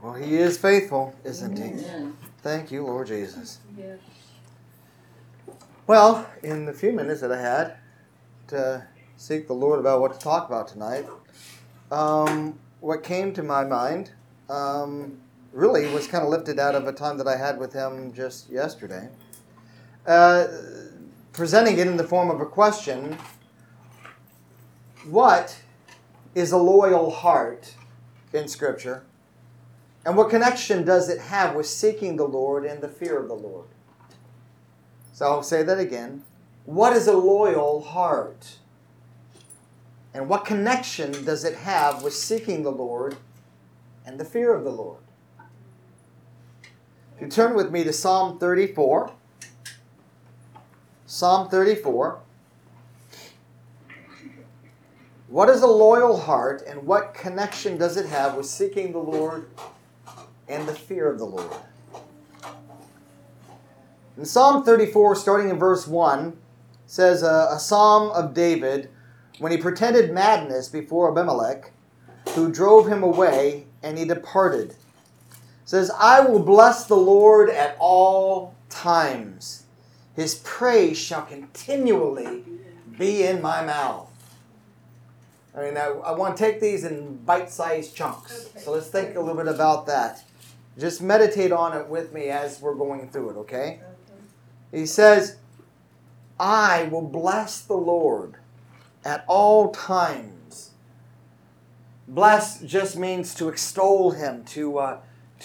Well, He is faithful, isn't He? Amen. Thank you, Lord Jesus. Yes. Well, in the few minutes that I had to seek the Lord about what to talk about tonight, what came to my mind really was kind of lifted out of a time that I had with Him just yesterday. Presenting it in the form of a question, what is a loyal heart in Scripture? And what connection does it have with seeking the Lord and the fear of the Lord? So I'll say that again. What is a loyal heart? And what connection does it have with seeking the Lord and the fear of the Lord? If you turn with me to Psalm 34. Psalm 34. What is a loyal heart and what connection does it have with seeking the Lord and the fear of the Lord? In Psalm 34, starting in verse 1, says a psalm of David when he pretended madness before Abimelech, who drove him away, and he departed. It says, I will bless the Lord at all times. His praise shall continually be in my mouth. I mean, I want to take these in bite-sized chunks. So let's think a little bit about that. Just meditate on it with me as we're going through it, okay? He says, I will bless the Lord at all times. Bless just means to extol Him, to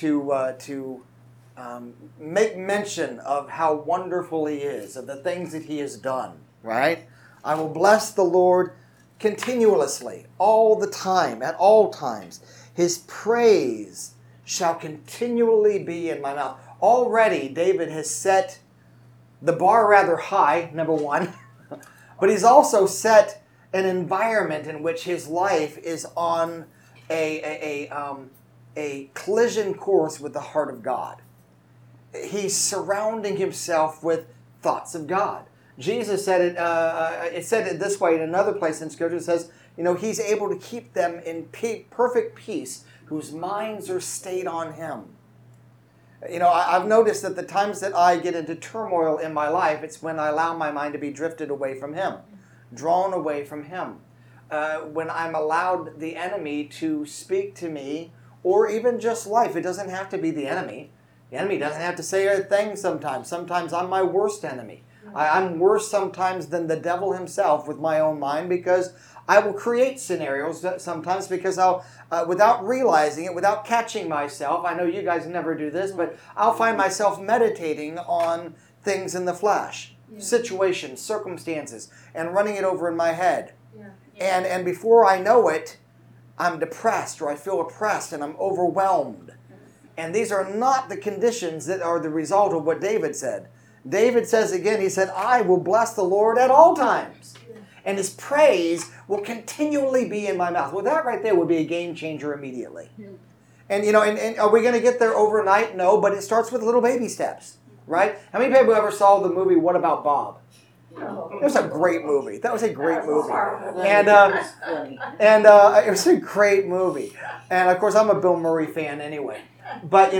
make mention of how wonderful He is, of the things that He has done, right? I will bless the Lord continuously, all the time, at all times. His praise shall continually be in my mouth. Already, David has set the bar rather high, number one, but he's also set an environment in which his life is on a collision course with the heart of God. He's surrounding himself with thoughts of God. Jesus said it said it this way in another place in Scripture. It says, He's able to keep them in perfect peace whose minds are stayed on Him. I've noticed that the times that I get into turmoil in my life, it's when I allow my mind to be drifted away from Him, drawn away from Him. When I'm allowed the enemy to speak to me, or even just life. It doesn't have to be the enemy. The enemy doesn't have to say a thing sometimes. Sometimes I'm my worst enemy. I'm worse sometimes than the devil himself with my own mind, because I will create scenarios sometimes because I'll, without realizing it, without catching myself, I know you guys never do this, but I'll find myself meditating on things in the flesh, situations, circumstances, and running it over in my head. And before I know it, I'm depressed, or I feel oppressed, and I'm overwhelmed. And these are not the conditions that are the result of what David said. David says again, he said, I will bless the Lord at all times, and His praise will continually be in my mouth. Well, that right there would be a game changer immediately. And, and are we going to get there overnight? No, but it starts with little baby steps, right? How many people ever saw the movie What About Bob? It was a great movie. That was a great movie. And it was a great movie. And, of course, I'm a Bill Murray fan anyway. But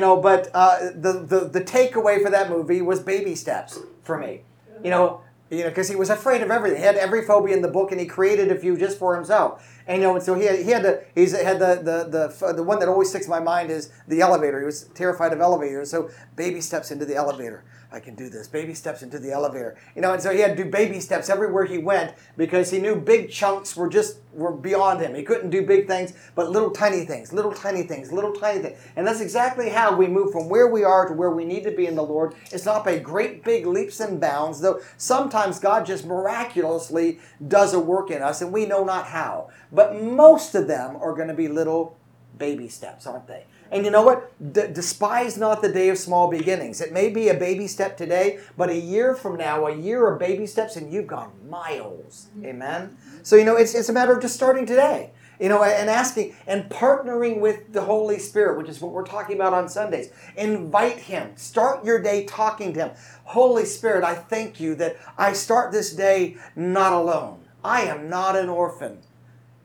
the takeaway for that movie was baby steps for me. Because he was afraid of everything. He had every phobia in the book, and he created a few just for himself. And and so the one that always sticks in my mind is the elevator. He was terrified of elevators, so baby steps into the elevator. I can do this. Baby steps into the elevator. And so he had to do baby steps everywhere he went, because he knew big chunks were beyond him. He couldn't do big things, but little tiny things, little tiny things, little tiny things. And that's exactly how we move from where we are to where we need to be in the Lord. It's not by great big leaps and bounds, though sometimes God just miraculously does a work in us, and we know not how. But most of them are going to be little baby steps, aren't they? And you know what? Despise not the day of small beginnings. It may be a baby step today, but a year from now, a year of baby steps, and you've gone miles. Amen? So, it's a matter of just starting today. And asking and partnering with the Holy Spirit, which is what we're talking about on Sundays. Invite Him. Start your day talking to Him. Holy Spirit, I thank You that I start this day not alone. I am not an orphan.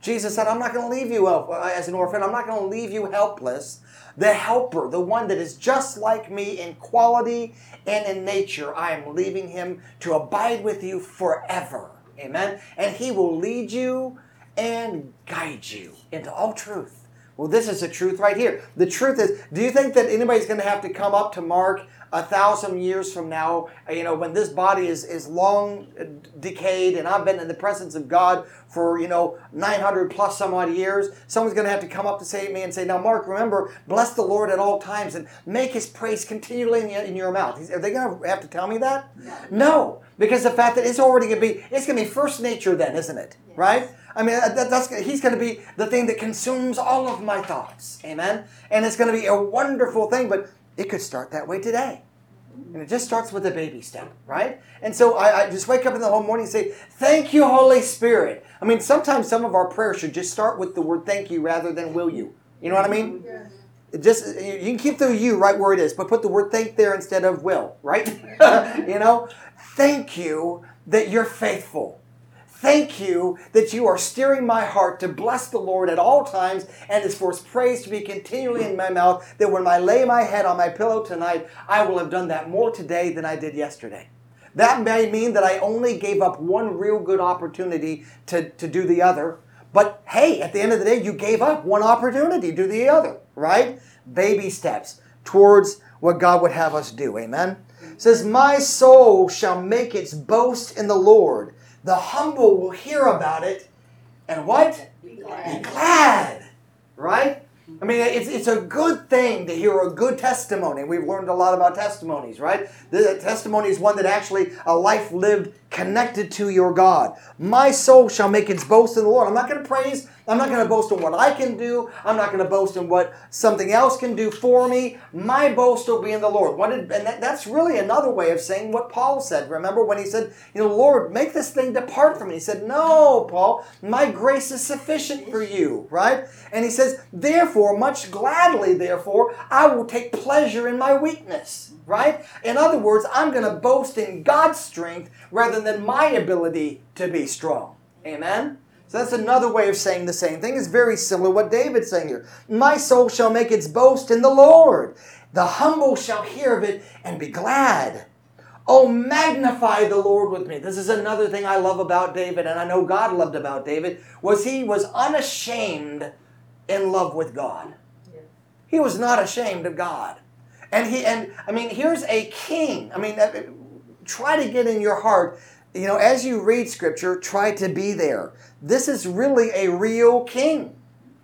Jesus said, I'm not going to leave you as an orphan. I'm not going to leave you helpless. The helper, the one that is just like me in quality and in nature, I am leaving him to abide with you forever. Amen? And he will lead you and guide you into all truth. Well, this is the truth right here. The truth is, do you think that anybody's going to have to come up to Mark 1,000 years from now, when this body is long decayed and I've been in the presence of God for, 900 plus some odd years, someone's going to have to come up to me and say, now, Mark, remember, bless the Lord at all times and make his praise continually in your mouth. Are they going to have to tell me that? No, because the fact that it's already going to be first nature then, isn't it? Yes. Right? I mean, he's going to be the thing that consumes all of my thoughts. Amen? And it's going to be a wonderful thing, but it could start that way today. And it just starts with a baby step, right? And so I just wake up in the whole morning and say, thank you, Holy Spirit. I mean, sometimes some of our prayers should just start with the word thank you rather than will you. You know what I mean? Yes. You can keep the you right where it is, but put the word thank there instead of will, right? Thank you that you're faithful. Thank you that you are steering my heart to bless the Lord at all times and is for his praise to be continually in my mouth, that when I lay my head on my pillow tonight, I will have done that more today than I did yesterday. That may mean that I only gave up one real good opportunity to do the other. But hey, at the end of the day, you gave up one opportunity to do the other, right? Baby steps towards what God would have us do. Amen? It says, my soul shall make its boast in the Lord. The humble will hear about it and what? Be glad. Right? I mean, it's a good thing to hear a good testimony. We've learned a lot about testimonies, right? The testimony is one that actually a life lived connected to your God. My soul shall make its boast in the Lord. I'm not going to praise. I'm not going to boast in what I can do. I'm not going to boast in what something else can do for me. My boast will be in the Lord. That's really another way of saying what Paul said. Remember when he said, Lord, make this thing depart from me. He said, no, Paul, my grace is sufficient for you, right? And he says, therefore, much gladly, therefore, I will take pleasure in my weakness, right? In other words, I'm going to boast in God's strength rather than my ability to be strong. Amen? So that's another way of saying the same thing. It's very similar to what David's saying here. My soul shall make its boast in the Lord. The humble shall hear of it and be glad. Oh, magnify the Lord with me. This is another thing I love about David, and I know God loved about David, was he was unashamed in love with God. He was not ashamed of God. And here's a king. Try to get in your heart, as you read Scripture, try to be there. This is really a real king.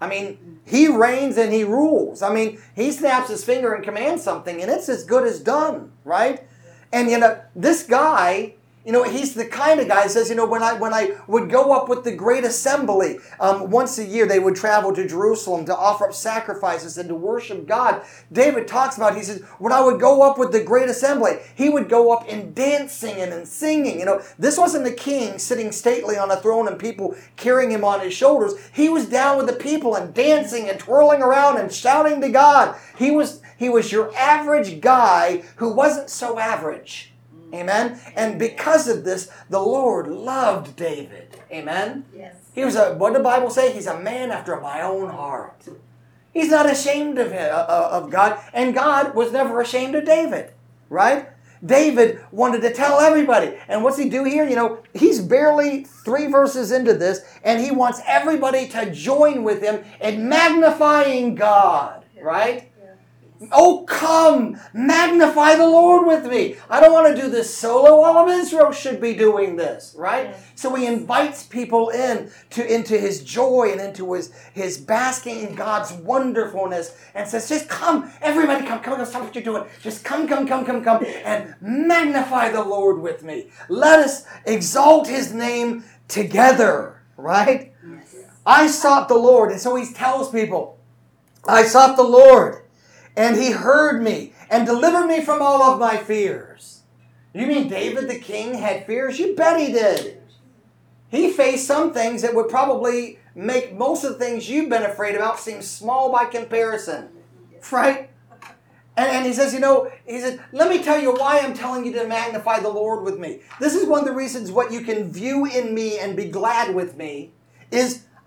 He reigns and he rules. He snaps his finger and commands something, and it's as good as done, right? And, this guy, he's the kind of guy that says, when I would go up with the great assembly, once a year they would travel to Jerusalem to offer up sacrifices and to worship God. David talks about, he says, when I would go up with the great assembly, he would go up in dancing and in singing. This wasn't a king sitting stately on a throne and people carrying him on his shoulders. He was down with the people and dancing and twirling around and shouting to God. He was your average guy who wasn't so average. Amen? And because of this, the Lord loved David. Amen? Yes. He was what did the Bible say? He's a man after my own heart. He's not ashamed of God, and God was never ashamed of David. Right? David wanted to tell everybody. And what's he do here? He's barely 3 verses into this, and he wants everybody to join with him in magnifying God. Right? Oh, come, magnify the Lord with me. I don't want to do this solo. All of Israel should be doing this, right? Yeah. So he invites people into his joy and into his basking in God's wonderfulness and says, just come, everybody come, stop what you're doing. Just come, and magnify the Lord with me. Let us exalt his name together, right? Yes. I sought the Lord. And so he tells people, I sought the Lord. And he heard me and delivered me from all of my fears. You mean David the king had fears? You bet he did. He faced some things that would probably make most of the things you've been afraid about seem small by comparison. Right? And he says, let me tell you why I'm telling you to magnify the Lord with me. This is one of the reasons what you can view in me and be glad with me is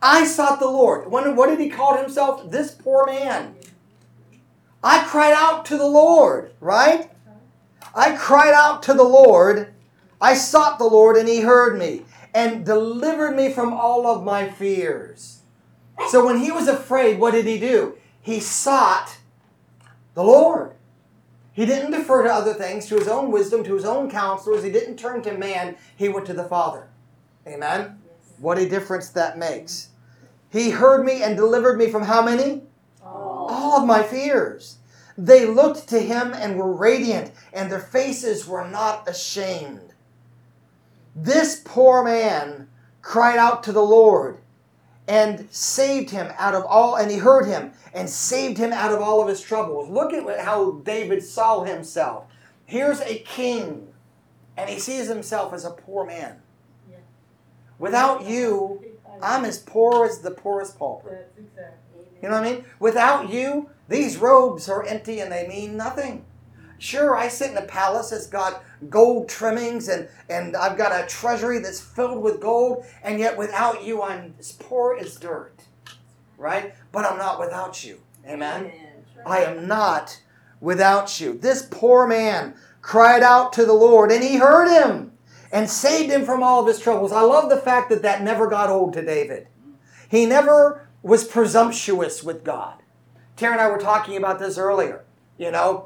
I sought the Lord. What did he call himself? This poor man. I cried out to the Lord, right? I cried out to the Lord. I sought the Lord, and he heard me and delivered me from all of my fears. So when he was afraid, what did he do? He sought the Lord. He didn't defer to other things, to his own wisdom, to his own counselors. He didn't turn to man. He went to the Father. Amen? What a difference that makes. He heard me and delivered me from how many? All of my fears. They looked to him and were radiant, and their faces were not ashamed. This poor man cried out to the Lord and saved him out of all, and he heard him and saved him out of all of his troubles. Look at how David saw himself. Here's a king, and he sees himself as a poor man. Without you, I'm as poor as the poorest pauper. You know what I mean? Without you, these robes are empty and they mean nothing. Sure, I sit in a palace that's got gold trimmings and I've got a treasury that's filled with gold, and yet without you, I'm as poor as dirt. Right? But I'm not without you. Amen? I am not without you. This poor man cried out to the Lord, and he heard him and saved him from all of his troubles. I love the fact that that never got old to David. He never was presumptuous with God. Tara and I were talking about this earlier. You know,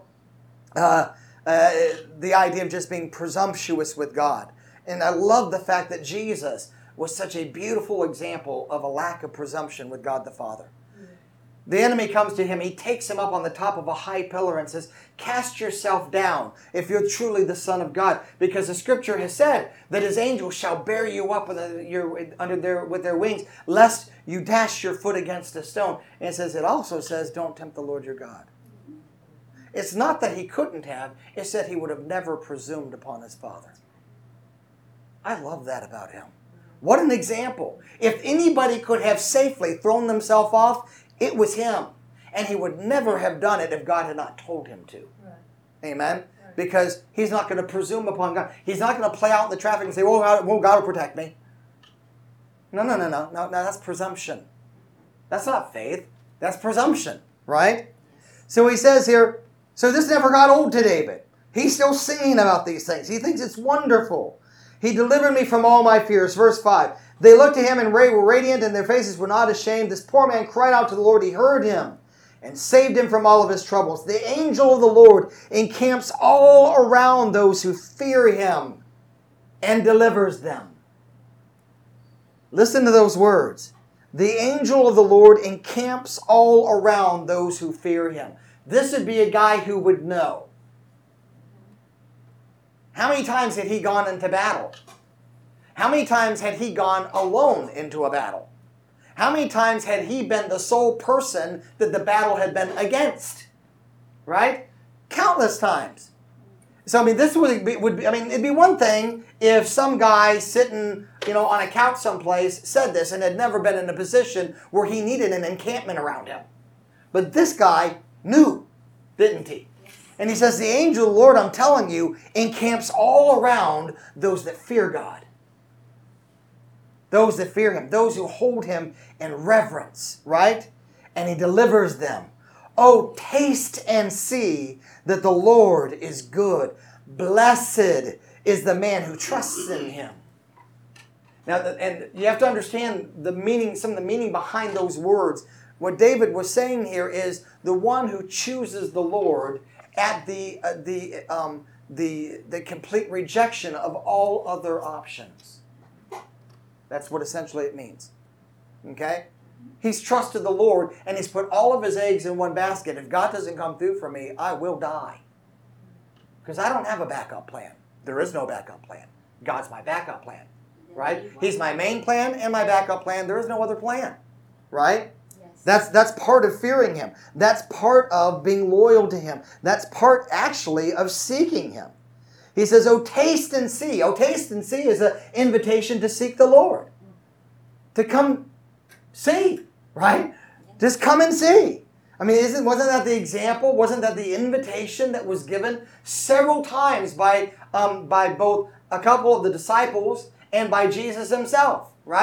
the idea of just being presumptuous with God. And I love the fact that Jesus was such a beautiful example of a lack of presumption with God the Father. The enemy comes to him, he takes him up on the top of a high pillar and says, cast yourself down if you're truly the Son of God, because the Scripture has said that his angels shall bear you up with their wings, lest you dash your foot against a stone. And it also says, don't tempt the Lord your God. It's not that he couldn't have, it's that he would have never presumed upon his Father. I love that about him. What an example. If anybody could have safely thrown themselves off, it was him. And he would never have done it if God had not told him to. Right. Amen? Right. Because he's not going to presume upon God. He's not going to play out in the traffic and say, God will protect me. No, that's presumption. That's not faith. That's presumption. Right? So he says here, so this never got old to David. He's still singing about these things. He thinks it's wonderful. He delivered me from all my fears. Verse 5. They looked at him and were radiant, and their faces were not ashamed. This poor man cried out to the Lord. He heard him and saved him from all of his troubles. The angel of the Lord encamps all around those who fear him and delivers them. Listen to those words. The angel of the Lord encamps all around those who fear him. This would be a guy who would know. How many times had he gone into battle? How many times had he gone alone into a battle? How many times had he been the sole person that the battle had been against? Right? Countless times. So, this would be, it'd be one thing if some guy sitting, on a couch someplace said this and had never been in a position where he needed an encampment around him. But this guy knew, didn't he? And he says, the angel of the Lord, I'm telling you, encamps all around those that fear God. Those that fear him. Those who hold him in reverence. Right? And he delivers them. Oh, taste and see that the Lord is good. Blessed is the man who trusts in him. Now, and you have to understand the meaning, some of the meaning behind those words. What David was saying here is the one who chooses the Lord at the complete rejection of all other options. That's what essentially it means. Okay? He's trusted the Lord and he's put all of his eggs in one basket. If God doesn't come through for me, I will die. Because I don't have a backup plan. There is no backup plan. God's my backup plan. Right? He's my main plan and my backup plan. There is no other plan. Right? That's part of fearing him. That's part of being loyal to him. That's part, actually, of seeking him. He says, oh, taste and see. Oh, taste and see is an invitation to seek the Lord. To come see, right? Just come and see. Wasn't that the example? Wasn't that the invitation that was given several times by both a couple of the disciples and by Jesus himself, right?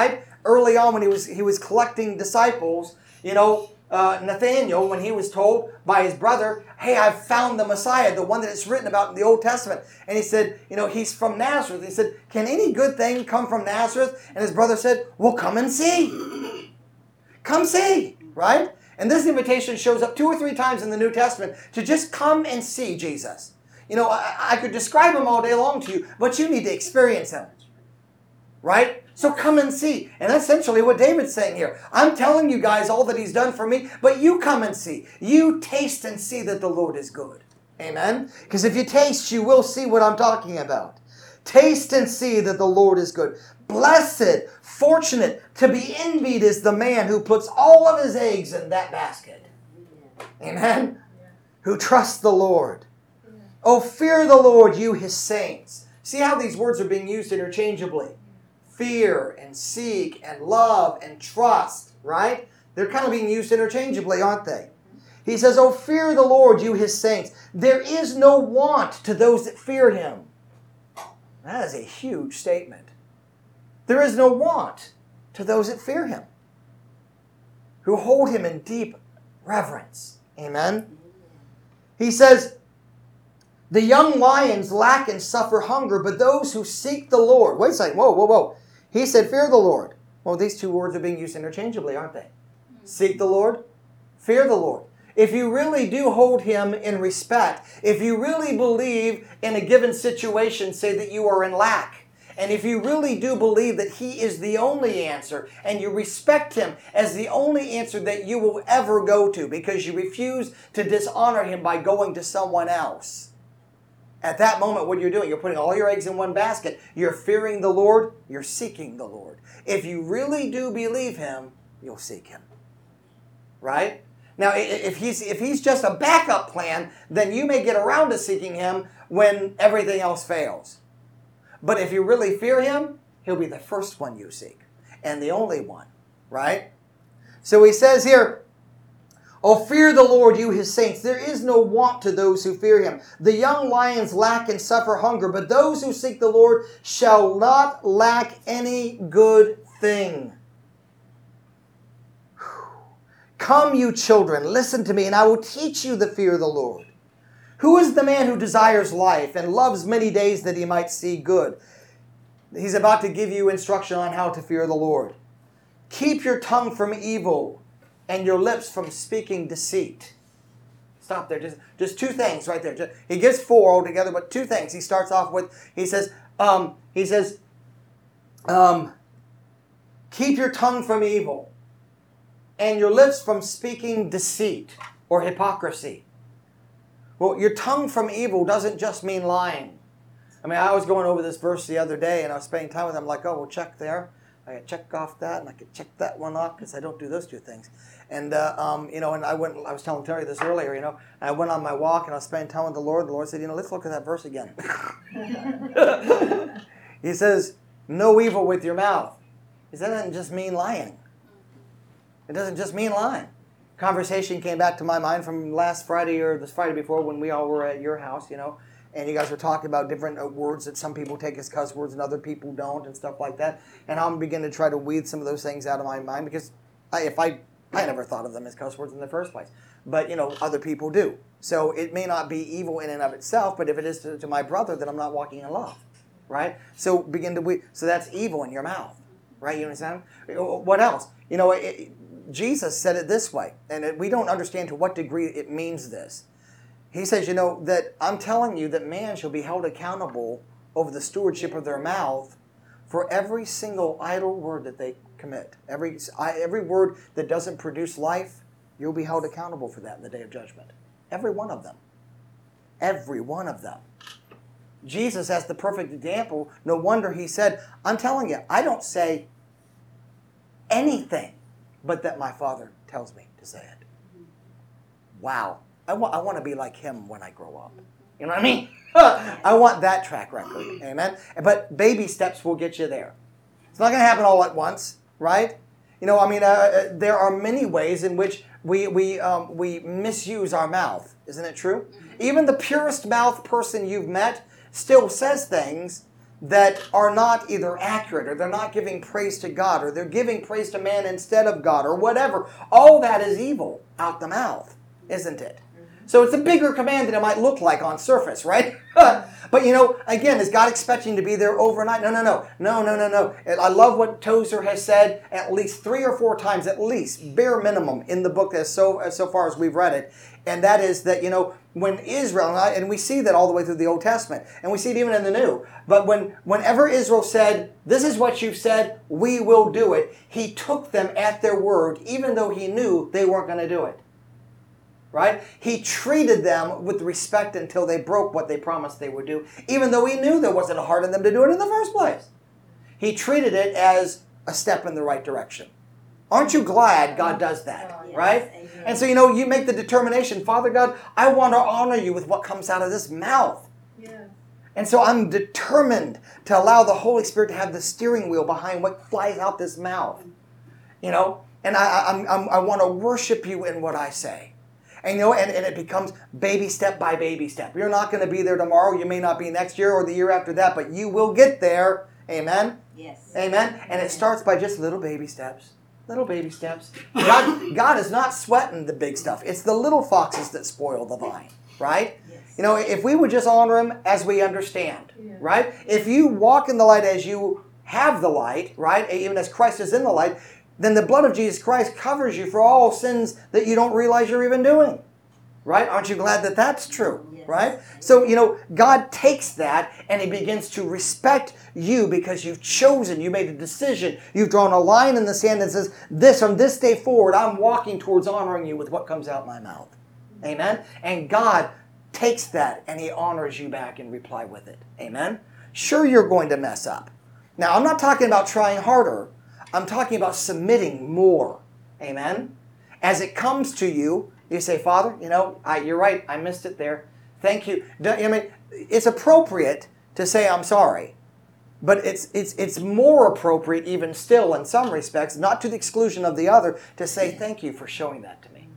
early on when he was collecting disciples, Nathanael, when he was told by his brother, hey, I've found the Messiah, the one that it's written about in the Old Testament. And he said, he's from Nazareth. He said, can any good thing come from Nazareth? And his brother said, well, come and see. Come see, right? And this invitation shows up 2 or 3 times in the New Testament to just come and see Jesus. I could describe him all day long to you, but you need to experience him, right? So come and see. And that's essentially what David's saying here. I'm telling you guys all that he's done for me, but you come and see. You taste and see that the Lord is good. Amen? Because if you taste, you will see what I'm talking about. Taste and see that the Lord is good. Blessed, fortunate, to be envied is the man who puts all of his eggs in that basket. Amen? Who trusts the Lord. Oh, fear the Lord, you his saints. See how these words are being used interchangeably. Fear and seek and love and trust, right? They're kind of being used interchangeably, aren't they? He says, oh, fear the Lord, you his saints. There is no want to those that fear him. That is a huge statement. There is no want to those that fear him, who hold him in deep reverence. Amen? He says, the young lions lack and suffer hunger, but those who seek the Lord. Wait a second. Whoa. He said, fear the Lord. Well, these 2 words are being used interchangeably, aren't they? Seek the Lord, fear the Lord. If you really do hold him in respect, if you really believe in a given situation, say that you are in lack, and if you really do believe that he is the only answer, and you respect him as the only answer that you will ever go to, because you refuse to dishonor him by going to someone else, at that moment, what you're doing, you're putting all your eggs in one basket. You're fearing the Lord. You're seeking the Lord. If you really do believe him, you'll seek him. Right? Now, if he's just a backup plan, then you may get around to seeking him when everything else fails. But if you really fear him, he'll be the first one you seek. And the only one. Right? So he says here, oh, fear the Lord, you his saints. There is no want to those who fear him. The young lions lack and suffer hunger, but those who seek the Lord shall not lack any good thing. Come, you children, listen to me, and I will teach you the fear of the Lord. Who is the man who desires life and loves many days that he might see good? He's about to give you instruction on how to fear the Lord. Keep your tongue from evil and your lips from speaking deceit. Stop there. Just 2 things right there. He gives 4 altogether, but 2 things. He starts off with, he says, keep your tongue from evil and your lips from speaking deceit or hypocrisy. Well, your tongue from evil doesn't just mean lying. I was going over this verse the other day, and I was spending time with him. I'm like, oh, well, check there. I could check off that, and I could check that one off because I don't do those 2 things. And and I was telling Terry this earlier. I went on my walk and I was spending time with the Lord. The Lord said, let's look at that verse again. He says, no evil with your mouth. He said, that doesn't just mean lying. It doesn't just mean lying. Conversation came back to my mind from last Friday or this Friday before when we all were at your house, and you guys were talking about different words that some people take as cuss words and other people don't and stuff like that. And I'm beginning to try to weed some of those things out of my mind because I never thought of them as cuss words in the first place. But, other people do. So it may not be evil in and of itself, but if it is to my brother, then I'm not walking in love. Right? So begin to weed. So that's evil in your mouth. Right? You understand? What else? Jesus said it this way, and we don't understand to what degree it means this. He says, that I'm telling you that man shall be held accountable over the stewardship of their mouth for every single idle word that they commit. Every word that doesn't produce life, you'll be held accountable for that in the day of judgment. Every one of them. Every one of them. Jesus, as the perfect example, no wonder he said, I'm telling you, I don't say anything but that my Father tells me to say it. Wow. I want to be like him when I grow up. You know what I mean? I want that track record. Amen? But baby steps will get you there. It's not going to happen all at once, right? There are many ways in which we misuse our mouth. Isn't it true? Even the purest mouth person you've met still says things that are not either accurate, or they're not giving praise to God, or they're giving praise to man instead of God, or whatever. All that is evil out the mouth, isn't it? So it's a bigger command than it might look like on surface, right? But again, is God expecting to be there overnight? No. And I love what Tozer has said at least 3 or 4 times, at least, bare minimum, in the book so far as we've read it. And that is that, when Israel, and we see that all the way through the Old Testament, and we see it even in the New, but whenever Israel said, this is what you've said, we will do it, he took them at their word, even though he knew they weren't going to do it. Right? He treated them with respect until they broke what they promised they would do, even though he knew there wasn't a heart in them to do it in the first place. He treated it as a step in the right direction. Aren't you glad God does that? Right? And so, you make the determination, Father God, I want to honor you with what comes out of this mouth. Yeah. And so I'm determined to allow the Holy Spirit to have the steering wheel behind what flies out this mouth. And I want to worship you in what I say. And and it becomes baby step by baby step. You're not going to be there tomorrow. You may not be next year or the year after that, but you will get there. Amen? Yes. Amen? And it starts by just little baby steps. Little baby steps. God is not sweating the big stuff. It's the little foxes that spoil the vine. Right? Yes. If we would just honor him as we understand. Yeah. Right? If you walk in the light as you have the light, right? Even as Christ is in the light, then the blood of Jesus Christ covers you for all sins that you don't realize you're even doing. Right? Aren't you glad that that's true? Yes. Right? So, God takes that and he begins to respect you because you've chosen, you made a decision, you've drawn a line in the sand that says, from this day forward, I'm walking towards honoring you with what comes out my mouth. Amen? And God takes that and he honors you back in reply with it. Amen? Sure, you're going to mess up. Now, I'm not talking about trying harder. I'm talking about submitting more. Amen? As it comes to you, you say, Father, you're right. I missed it there. Thank you. It's appropriate to say I'm sorry. But it's more appropriate even still in some respects, not to the exclusion of the other, to say thank you for showing that to me.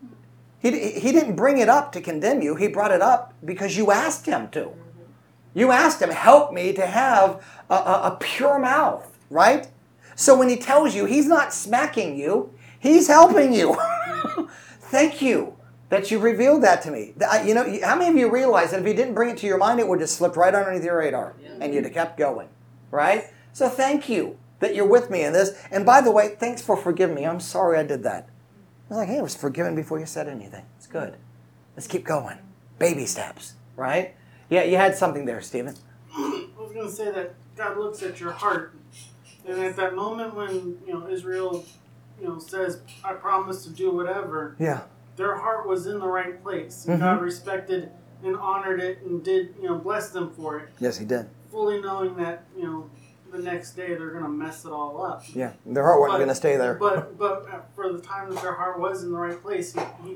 He didn't bring it up to condemn you. He brought it up because you asked him to. You asked him, help me to have a pure mouth, right? So when he tells you, he's not smacking you, he's helping you. Thank you that you revealed that to me. How many of you realize that if he didn't bring it to your mind, it would have slipped right underneath your radar and you'd have kept going, right? So thank you that you're with me in this. And by the way, thanks for forgiving me. I'm sorry I did that. I was like, hey, I was forgiven before you said anything. It's good. Let's keep going. Baby steps, right? Yeah, you had something there, Stephen. I was going to say that God looks at your heart. And at that moment when, Israel, says, I promise to do whatever. Yeah. Their heart was in the right place. And God respected and honored it and did, bless them for it. Yes, he did. Fully knowing that, the next day they're going to mess it all up. Yeah, their heart wasn't going to stay there. But for the time that their heart was in the right place, he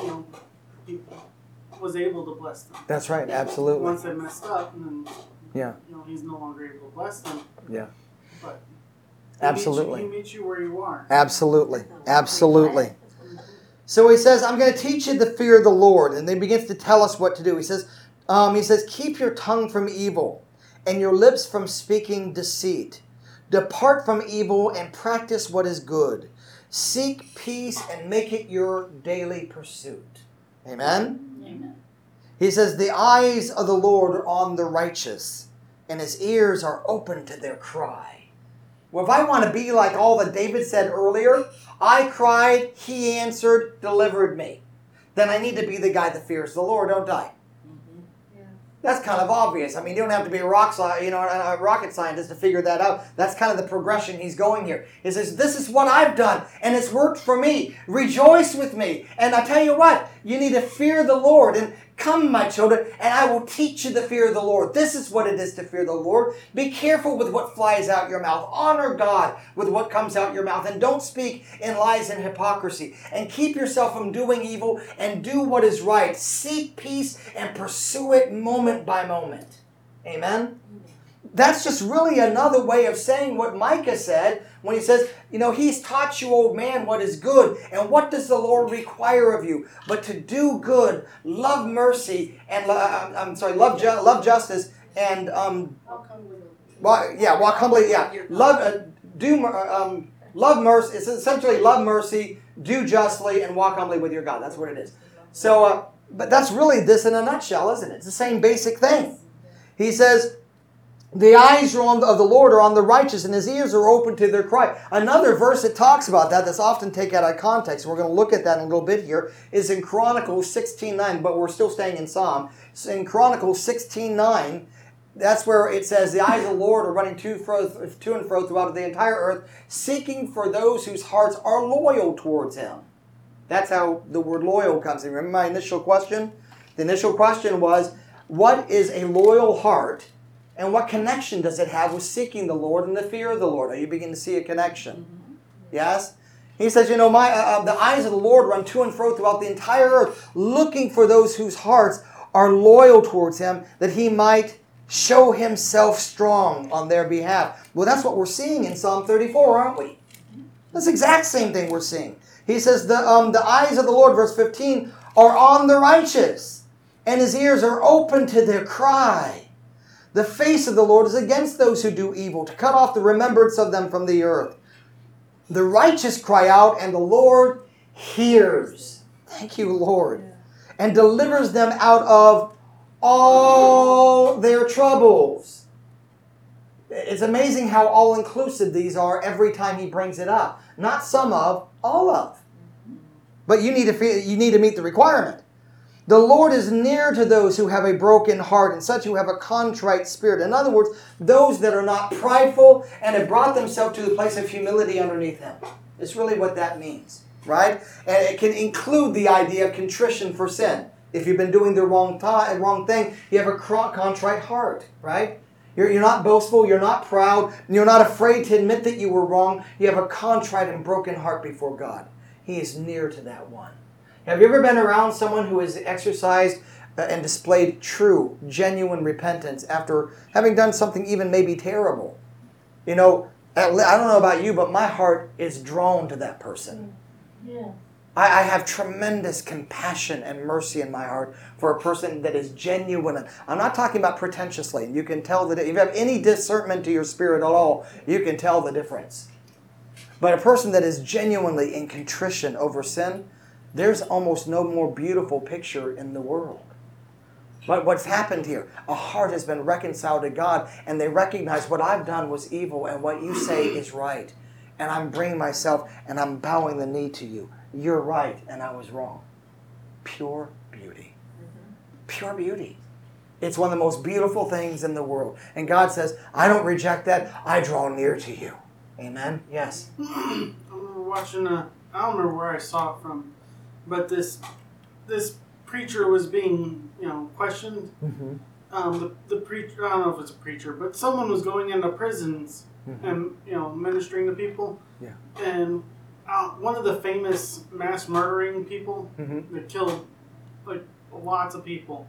was able to bless them. That's right, absolutely. Once they messed up, and then, yeah, he's no longer able to bless them. Yeah. But absolutely. He meets you where you are. Absolutely. Absolutely. So he says, I'm going to teach you the fear of the Lord. And then he begins to tell us what to do. He says, keep your tongue from evil and your lips from speaking deceit. Depart from evil and practice what is good. Seek peace and make it your daily pursuit. Amen? Amen. He says, the eyes of the Lord are on the righteous, and his ears are open to their cry. Well, if I want to be like all that David said earlier, I cried, he answered, delivered me. Then I need to be the guy that fears the Lord, don't I? Mm-hmm. Yeah. That's kind of obvious. I mean, you don't have to be a rocket scientist to figure that out. That's kind of the progression he's going here. He says, this is what I've done, and it's worked for me. Rejoice with me. And I tell you what, you need to fear the Lord. And come, my children, and I will teach you the fear of the Lord. This is what it is to fear the Lord. Be careful with what flies out your mouth. Honor God with what comes out your mouth. And don't speak in lies and hypocrisy. And keep yourself from doing evil and do what is right. Seek peace and pursue it moment by moment. Amen? That's just really another way of saying what Micah said when he says, he's taught you, old man, what is good. And what does the Lord require of you? But to do good, love mercy, and love justice, and walk humbly. Yeah, love mercy. It's essentially love mercy, do justly, and walk humbly with your God. That's what it is. So, but that's really this in a nutshell, isn't it? It's the same basic thing. He says, the eyes of the Lord are on the righteous, and his ears are open to their cry. Another verse that talks about that, that's often taken out of context, we're going to look at that in a little bit here, is in Chronicles 16:9, but we're still staying in Psalm. So in Chronicles 16:9, that's where it says, the eyes of the Lord are running to and fro throughout the entire earth, seeking for those whose hearts are loyal towards him. That's how the word loyal comes in. Remember my initial question? The initial question was, what is a loyal heart? And what connection does it have with seeking the Lord and the fear of the Lord? Are you beginning to see a connection? Mm-hmm. Yes? He says, the eyes of the Lord run to and fro throughout the entire earth, looking for those whose hearts are loyal towards him, that he might show himself strong on their behalf. Well, that's what we're seeing in Psalm 34, aren't we? That's the exact same thing we're seeing. He says, the eyes of the Lord, verse 15, are on the righteous, and his ears are open to their cry. The face of the Lord is against those who do evil, to cut off the remembrance of them from the earth. The righteous cry out, and the Lord hears. Thank you, Lord. And delivers them out of all their troubles. It's amazing how all-inclusive these are every time he brings it up. Not some of, all of. But you need to meet the requirement. The Lord is near to those who have a broken heart and such who have a contrite spirit. In other words, those that are not prideful and have brought themselves to the place of humility underneath him. It's really what that means, right? And it can include the idea of contrition for sin. If you've been doing the wrong thing, you have a contrite heart, right? You're not boastful, you're not proud, you're not afraid to admit that you were wrong. You have a contrite and broken heart before God. He is near to that one. Have you ever been around someone who has exercised and displayed true, genuine repentance after having done something even maybe terrible? I don't know about you, but my heart is drawn to that person. Yeah. I have tremendous compassion and mercy in my heart for a person that is genuine. I'm not talking about pretentiously. You can tell that if you have any discernment to your spirit at all, you can tell the difference. But a person that is genuinely in contrition over sin, there's almost no more beautiful picture in the world. But what's happened here? A heart has been reconciled to God, and they recognize what I've done was evil and what you say is right. And I'm bringing myself and I'm bowing the knee to you. You're right and I was wrong. Pure beauty. Mm-hmm. Pure beauty. It's one of the most beautiful things in the world. And God says, I don't reject that. I draw near to you. Amen? Yes. I remember watching I don't remember where I saw it from, but this preacher was being, questioned. Mm-hmm. The preacher, I don't know if it's a preacher, but someone was going into prisons mm-hmm. and, ministering to people. Yeah. And one of the famous mass murdering people mm-hmm. that killed, lots of people,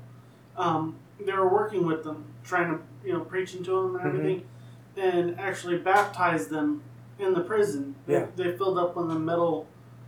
they were working with them, trying to, preaching to them and everything, mm-hmm. and actually baptized them in the prison. Yeah. They filled up one of the metal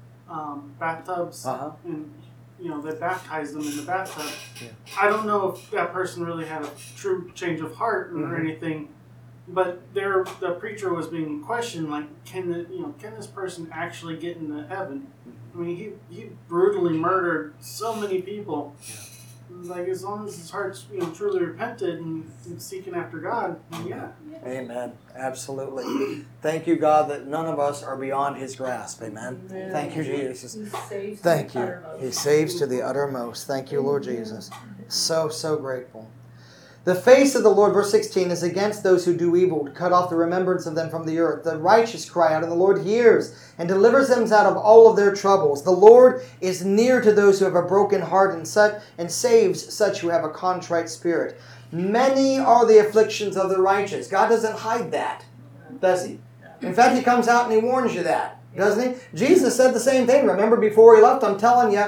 bathtubs, uh-huh. and they baptized them in the bathtub. Yeah. I don't know if that person really had a true change of heart mm-hmm. or anything, but the preacher was being questioned, can this person actually get into heaven? Mm-hmm. I mean, he brutally murdered so many people. Yeah. As long as his heart's truly repented and seeking after God, yeah. Amen. Absolutely. Thank you, God, that none of us are beyond his grasp. Amen. Amen. Thank you, Jesus. Thank you. He saves to the uttermost. Thank you, Lord Jesus. So grateful. The face of the Lord, verse 16, is against those who do evil, to cut off the remembrance of them from the earth. The righteous cry out, and the Lord hears and delivers them out of all of their troubles. The Lord is near to those who have a broken heart and saves such who have a contrite spirit. Many are the afflictions of the righteous. God doesn't hide that, does he? In fact, he comes out and he warns you that, doesn't he? Jesus said the same thing. Remember, before he left, I'm telling you,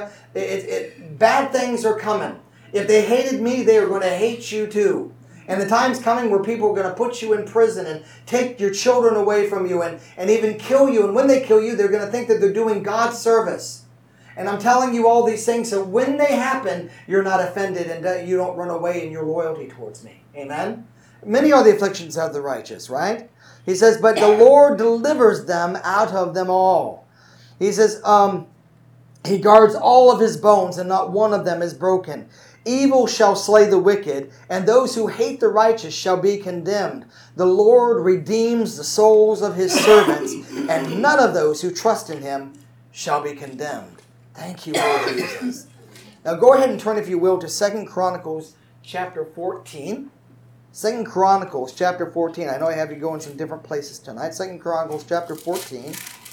bad things are coming. If they hated me, they are going to hate you too. And the time's coming where people are going to put you in prison and take your children away from you and even kill you. And when they kill you, they're going to think that they're doing God's service. And I'm telling you all these things so when they happen, you're not offended and you don't run away in your loyalty towards me. Amen? Many are the afflictions of the righteous, right? He says, but the Lord delivers them out of them all. He says, he guards all of his bones, and not one of them is broken. Evil shall slay the wicked, and those who hate the righteous shall be condemned. The Lord redeems the souls of his servants, and none of those who trust in him shall be condemned. Thank you, Lord Jesus. Now go ahead and turn, if you will, to 2 Chronicles chapter 14. 2 Chronicles chapter 14. I know I have you going some different places tonight. 2 Chronicles chapter 14.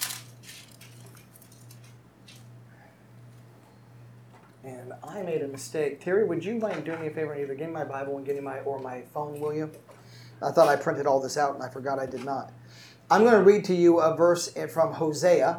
And I made a mistake. Terry, would you mind doing me a favor and either getting my Bible and getting my phone, will you? I thought I printed all this out and I forgot I did not. I'm going to read to you a verse from Hosea,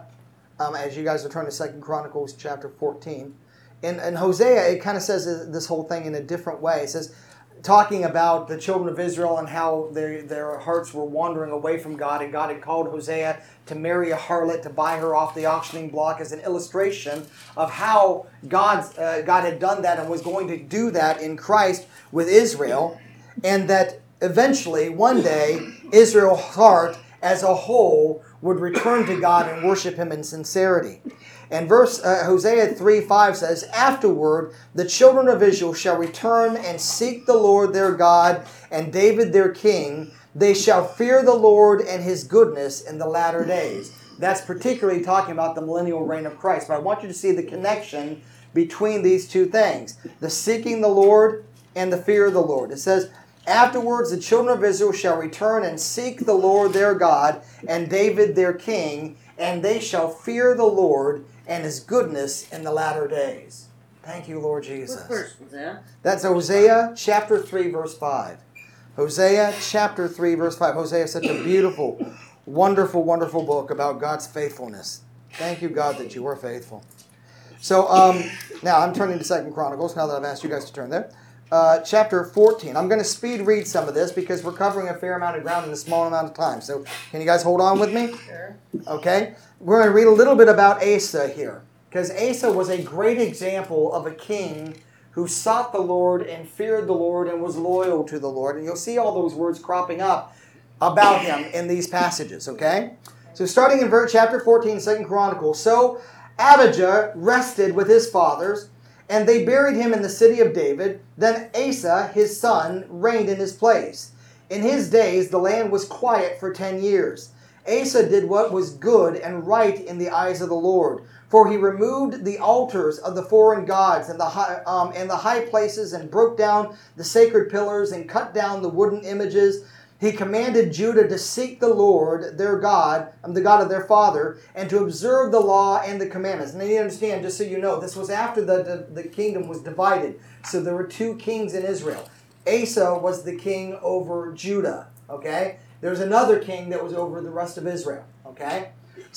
as you guys are turning to 2 Chronicles chapter 14. In Hosea, it kind of says this whole thing in a different way. It says, talking about the children of Israel and how their hearts were wandering away from God, and God had called Hosea to marry a harlot, to buy her off the auctioning block, as an illustration of how God had done that and was going to do that in Christ with Israel, and that eventually, one day, Israel's heart as a whole would return to God and worship him in sincerity. And Hosea 3:5 says, afterward, the children of Israel shall return and seek the Lord their God and David their king. They shall fear the Lord and his goodness in the latter days. That's particularly talking about the millennial reign of Christ. But I want you to see the connection between these two things, the seeking the Lord and the fear of the Lord. It says, afterwards, the children of Israel shall return and seek the Lord their God and David their king, and they shall fear the Lord and his goodness in the latter days. Thank you, Lord Jesus. What verse was that? That's Hosea chapter 3, verse 5. Hosea chapter 3, verse 5. Hosea is such a beautiful, wonderful, wonderful book about God's faithfulness. Thank you, God, that you are faithful. So now I'm turning to 2 Chronicles, now that I've asked you guys to turn there. Chapter 14. I'm going to speed read some of this because we're covering a fair amount of ground in a small amount of time. So can you guys hold on with me? Sure. Okay. We're going to read a little bit about Asa here, because Asa was a great example of a king who sought the Lord and feared the Lord and was loyal to the Lord. And you'll see all those words cropping up about him in these passages, okay? So starting in chapter 14, 2 Chronicles. So Abijah rested with his fathers, and they buried him in the city of David. Then Asa, his son, reigned in his place. In his days, the land was quiet for 10 years. Asa did what was good and right in the eyes of the Lord, for he removed the altars of the foreign gods and the high places, and broke down the sacred pillars and cut down the wooden images. He commanded Judah to seek the Lord, their God, the God of their father, and to observe the law and the commandments. And you understand, just so you know, this was after the kingdom was divided. So there were two kings in Israel. Asa was the king over Judah, okay? There's another king that was over the rest of Israel, okay?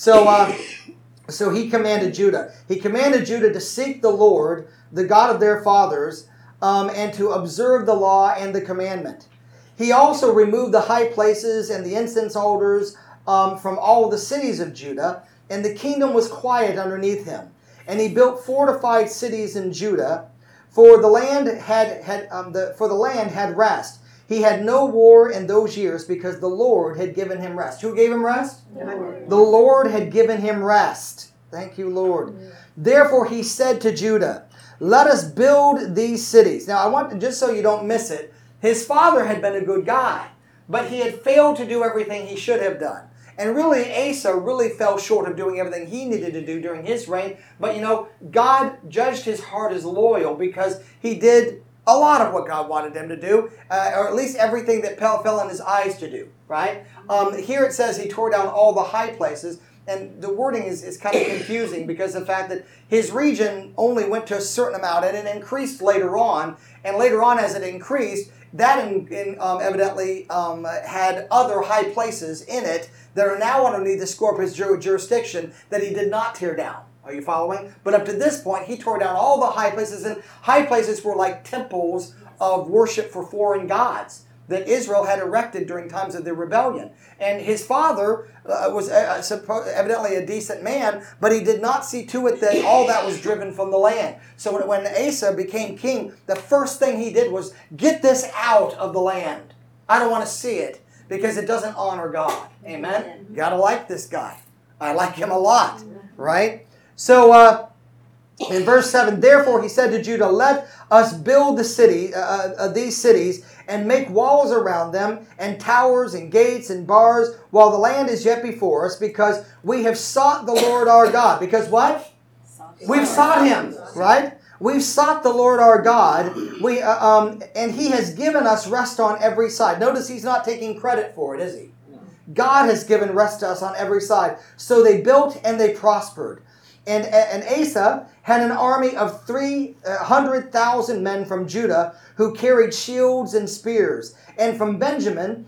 So he commanded Judah. He commanded Judah to seek the Lord, the God of their fathers, and to observe the law and the commandment. He also removed the high places and the incense altars from all the cities of Judah, and the kingdom was quiet underneath him. And he built fortified cities in Judah, for the land had rest. He had no war in those years because the Lord had given him rest. Who gave him rest? Lord. The Lord had given him rest. Thank you, Lord. Therefore he said to Judah, let us build these cities. Now I want to, just so you don't miss it, his father had been a good guy, but he had failed to do everything he should have done. And really, Asa really fell short of doing everything he needed to do during his reign. But you know, God judged his heart as loyal because he did a lot of what God wanted him to do, or at least everything that fell in his eyes to do, right? Here it says he tore down all the high places, and the wording is kind of confusing because of the fact that his region only went to a certain amount, and it increased later on, and later on as it increased, that evidently had other high places in it that are now underneath the scope of his jurisdiction that he did not tear down. Are you following? But up to this point, he tore down all the high places, and high places were like temples of worship for foreign gods that Israel had erected during times of their rebellion. And his father was evidently a decent man, but he did not see to it that all that was driven from the land. So when Asa became king, the first thing he did was get this out of the land. I don't want to see it because it doesn't honor God. Amen? You got to like this guy. I like him a lot, right? So in verse 7, therefore he said to Judah, let us build the city, these cities, and make walls around them, and towers and gates and bars, while the land is yet before us, because we have sought the Lord our God. Because what? We've sought him, right? We've sought the Lord our God, and he has given us rest on every side. Notice he's not taking credit for it, is he? God has given rest to us on every side. So they built and they prospered. And Asa had an army of 300,000 men from Judah who carried shields and spears. And from Benjamin,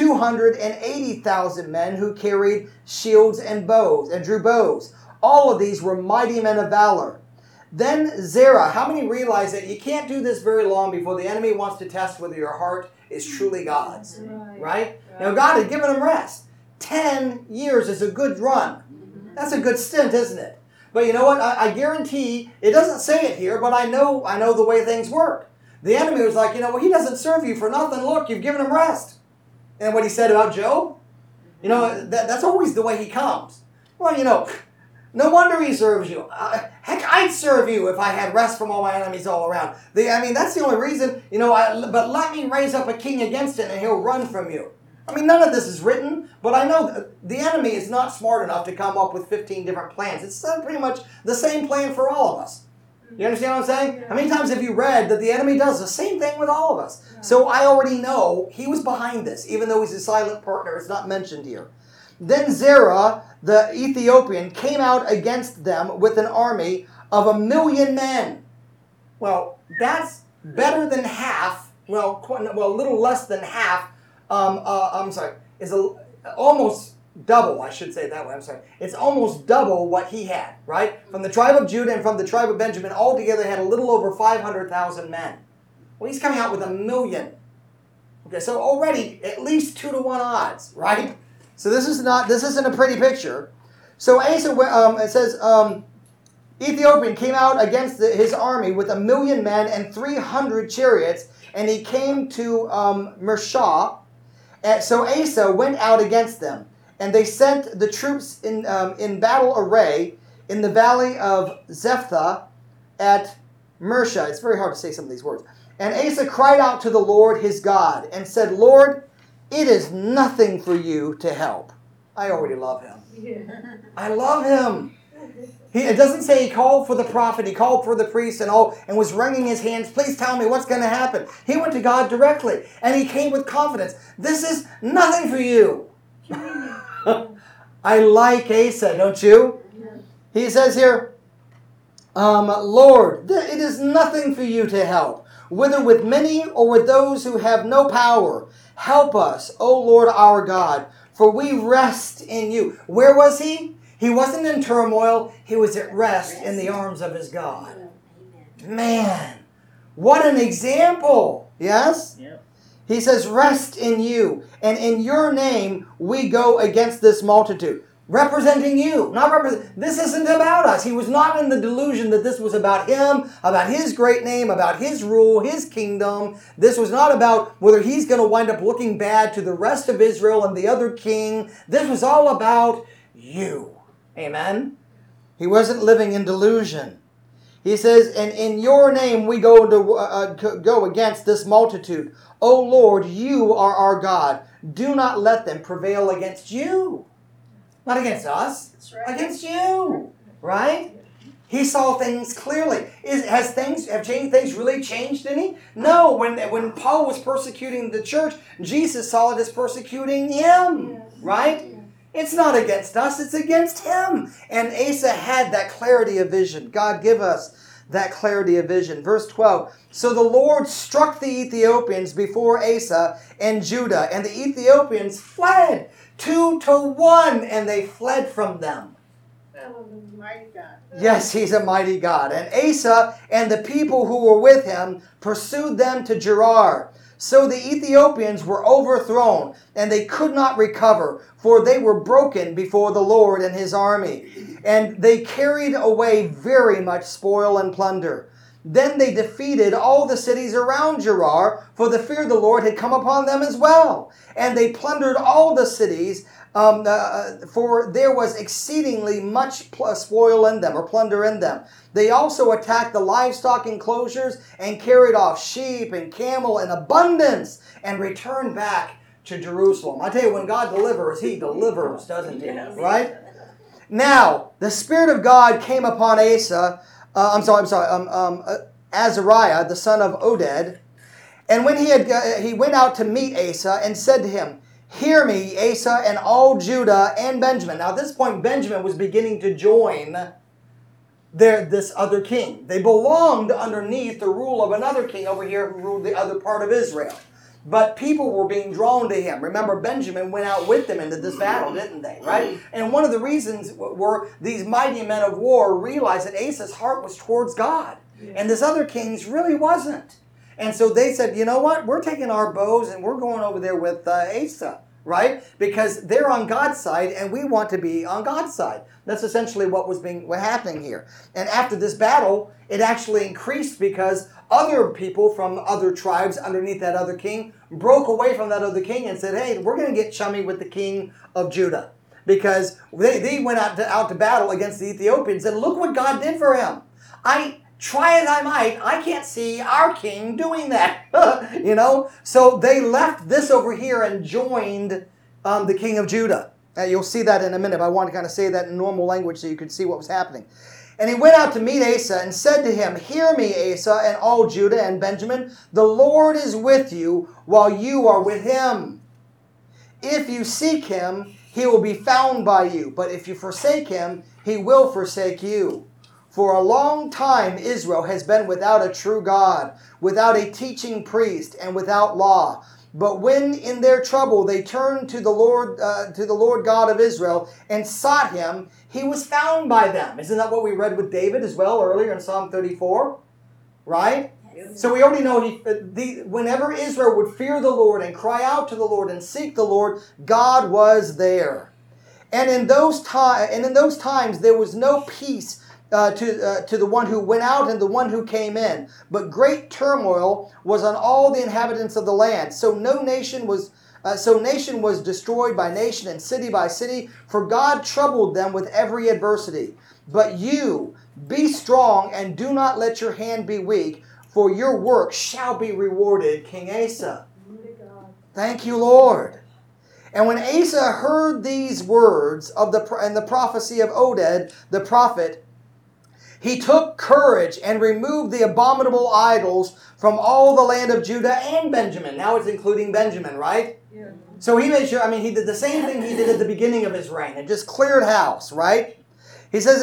280,000 men who carried shields and bows and drew bows. All of these were mighty men of valor. Then Zerah, how many realize that you can't do this very long before the enemy wants to test whether your heart is truly God's? Right? Now God had given him rest. 10 years is a good run. That's a good stint, isn't it? But you know what? I guarantee, it doesn't say it here, but I know the way things work. The enemy was like, well, he doesn't serve you for nothing. Look, you've given him rest. And what he said about Job? That's always the way he comes. Well, no wonder he serves you. Heck, I'd serve you if I had rest from all my enemies all around. That's the only reason, but let me raise up a king against it and he'll run from you. None of this is written, but I know the enemy is not smart enough to come up with 15 different plans. It's pretty much the same plan for all of us. You understand what I'm saying? How many times have you read that the enemy does the same thing with all of us? So I already know he was behind this, even though he's a silent partner. It's not mentioned here. Then Zerah, the Ethiopian, came out against them with an army of 1,000,000 men. Well, that's better than half, a little less than half, is almost double, I should say it that way, It's almost double what he had, right? From the tribe of Judah and from the tribe of Benjamin, all together had a little over 500,000 men. Well, he's coming out with 1,000,000. Okay, so already at least 2-to-1 odds, right? So this isn't a pretty picture. So Asa, it says, Ethiopian came out against his army with 1,000,000 men and 300 chariots, and he came to Mershah. And so Asa went out against them, and they sent the troops in battle array in the valley of Zephath at Mershah. It's very hard to say some of these words. And Asa cried out to the Lord his God and said, Lord, it is nothing for you to help. I already love him. I love him. It doesn't say he called for the prophet, he called for the priest and was wringing his hands. Please tell me what's going to happen. He went to God directly, and he came with confidence. This is nothing for you. I like Asa, don't you? He says here, Lord, it is nothing for you to help, whether with many or with those who have no power. Help us, O Lord our God, for we rest in you. Where was he? He wasn't in turmoil. He was at rest in the arms of his God. Man, what an example. Yes? Yep. He says, rest in you. And in your name we go against this multitude. Representing you. This isn't about us. He was not in the delusion that this was about him, about his great name, about his rule, his kingdom. This was not about whether he's going to wind up looking bad to the rest of Israel and the other king. This was all about you. Amen? He wasn't living in delusion. He says, and in your name we go against this multitude. O Lord, you are our God. Do not let them prevail against you. Not against us. That's right. Against you. Right? He saw things clearly. Have things really changed in him? No. When Paul was persecuting the church, Jesus saw it as persecuting him. Right? It's not against us, it's against him. And Asa had that clarity of vision. God give us that clarity of vision. Verse 12. So the Lord struck the Ethiopians before Asa and Judah, and the Ethiopians fled 2-to-1, and they fled from them. Mighty God. Yes, he's a mighty God. And Asa and the people who were with him pursued them to Gerar. So the Ethiopians were overthrown, and they could not recover, for they were broken before the Lord and his army. And they carried away very much spoil and plunder. Then they defeated all the cities around Gerar, for the fear of the Lord had come upon them as well. And they plundered all the cities, for there was exceedingly much spoil in them, or plunder in them. They also attacked the livestock enclosures and carried off sheep and camel in abundance and returned back to Jerusalem. I tell you, when God delivers, He delivers, doesn't He? Right? Now, the Spirit of God came upon Azariah, the son of Oded, and when he went out to meet Asa and said to him, "Hear me, Asa, and all Judah and Benjamin." Now, at this point, Benjamin was beginning to join this other king. They belonged underneath the rule of another king over here who ruled the other part of Israel. But people were being drawn to him. Remember, Benjamin went out with them into this battle, didn't they? Right? And one of the reasons were these mighty men of war realized that Asa's heart was towards God. And this other king's really wasn't. And so they said, you know what? We're taking our bows and we're going over there with Asa. Right? Because they're on God's side and we want to be on God's side. That's essentially what was happening here. And after this battle, it actually increased because other people from other tribes underneath that other king broke away from that other king and said, "Hey, we're going to get chummy with the king of Judah." Because they went out to battle against the Ethiopians and look what God did for him. Try as I might, I can't see our king doing that. So they left this over here and joined the king of Judah. You'll see that in a minute. But I want to kind of say that in normal language so you could see what was happening. And he went out to meet Asa and said to him, "Hear me, Asa, and all Judah and Benjamin. The Lord is with you while you are with him. If you seek him, he will be found by you. But if you forsake him, he will forsake you. For a long time Israel has been without a true God, without a teaching priest, and without law. But when in their trouble they turned to the Lord God of Israel and sought him, he was found by them." Isn't that what we read with David as well earlier in Psalm 34? Right? Yes. So we already know whenever Israel would fear the Lord and cry out to the Lord and seek the Lord, God was there. And in those times there was no peace to the one who went out and the one who came in. But great turmoil was on all the inhabitants of the land. So nation was destroyed by nation and city by city, for God troubled them with every adversity. But you, be strong and do not let your hand be weak, for your work shall be rewarded, King Asa. Thank you, Lord. And when Asa heard these words and the prophecy of Oded the prophet, he took courage and removed the abominable idols from all the land of Judah and Benjamin. Now it's including Benjamin, right? Yeah. So he made sure, he did the same thing he did at the beginning of his reign and just cleared house, right? He says,